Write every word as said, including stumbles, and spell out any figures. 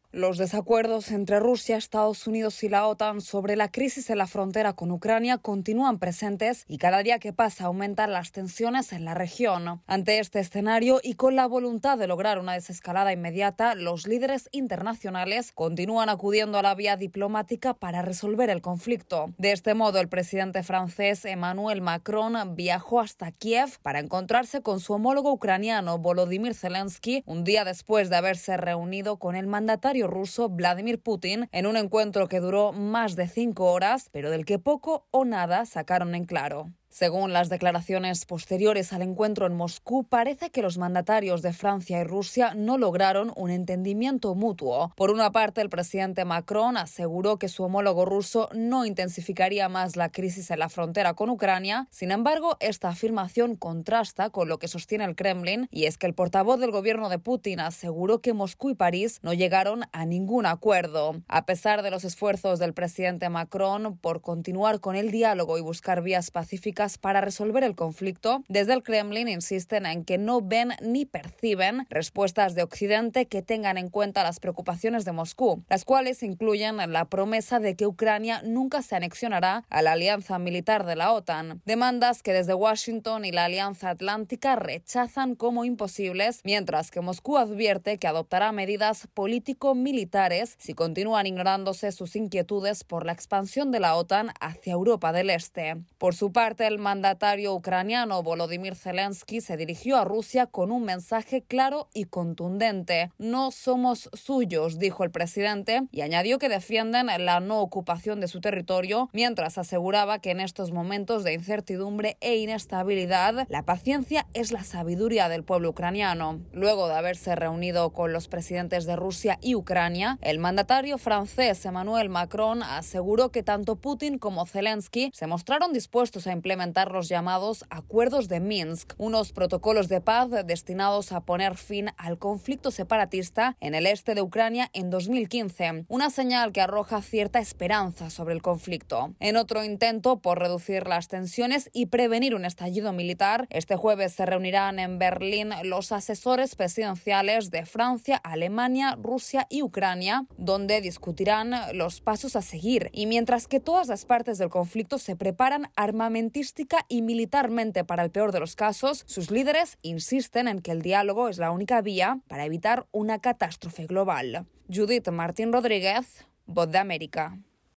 Los desacuerdos entre Rusia, Estados Unidos y la OTAN sobre la crisis en la frontera con Ucrania continúan presentes y cada día que pasa aumentan las tensiones en la región. Ante este escenario y con la voluntad de lograr una desescalada inmediata, los líderes internacionales continúan acudiendo a la vía diplomática para resolver el conflicto. De este modo, el presidente francés Emmanuel Macron viajó hasta Kiev para encontrarse con su homólogo ucraniano Volodymyr Zelensky un día después de haberse reunido con el mandatario ruso Vladimir Putin en un encuentro que duró más de cinco horas, pero del que poco o nada sacaron en claro. Según las declaraciones posteriores al encuentro en Moscú, parece que los mandatarios de Francia y Rusia no lograron un entendimiento mutuo. Por una parte, el presidente Macron aseguró que su homólogo ruso no intensificaría más la crisis en la frontera con Ucrania. Sin embargo, esta afirmación contrasta con lo que sostiene el Kremlin, y es que el portavoz del gobierno de Putin aseguró que Moscú y París no llegaron a ningún acuerdo. A pesar de los esfuerzos del presidente Macron por continuar con el diálogo y buscar vías pacíficas para resolver el conflicto, desde el Kremlin insisten en que no ven ni perciben respuestas de Occidente que tengan en cuenta las preocupaciones de Moscú, las cuales incluyen la promesa de que Ucrania nunca se anexionará a la alianza militar de la OTAN, demandas que desde Washington y la Alianza Atlántica rechazan como imposibles, mientras que Moscú advierte que adoptará medidas político-militares si continúan ignorándose sus inquietudes por la expansión de la OTAN hacia Europa del Este. Por su parte, el mandatario ucraniano Volodymyr Zelensky se dirigió a Rusia con un mensaje claro y contundente. No somos suyos, dijo el presidente, y añadió que defienden la no ocupación de su territorio, mientras aseguraba que en estos momentos de incertidumbre e inestabilidad, la paciencia es la sabiduría del pueblo ucraniano. Luego de haberse reunido con los presidentes de Rusia y Ucrania, el mandatario francés Emmanuel Macron aseguró que tanto Putin como Zelensky se mostraron dispuestos a implementar los llamados Acuerdos de Minsk, unos protocolos de paz destinados a poner fin al conflicto separatista en el este de Ucrania en dos mil quince, una señal que arroja cierta esperanza sobre el conflicto. En otro intento por reducir las tensiones y prevenir un estallido militar, este jueves se reunirán en Berlín los asesores presidenciales de Francia, Alemania, Rusia y Ucrania, donde discutirán los pasos a seguir. Y mientras que todas las partes del conflicto se preparan armamentísticamente y militarmente para el peor de los casos, sus líderes insisten en que el diálogo es la única vía para evitar una catástrofe global. Judith Martín Rodríguez, Voz de América.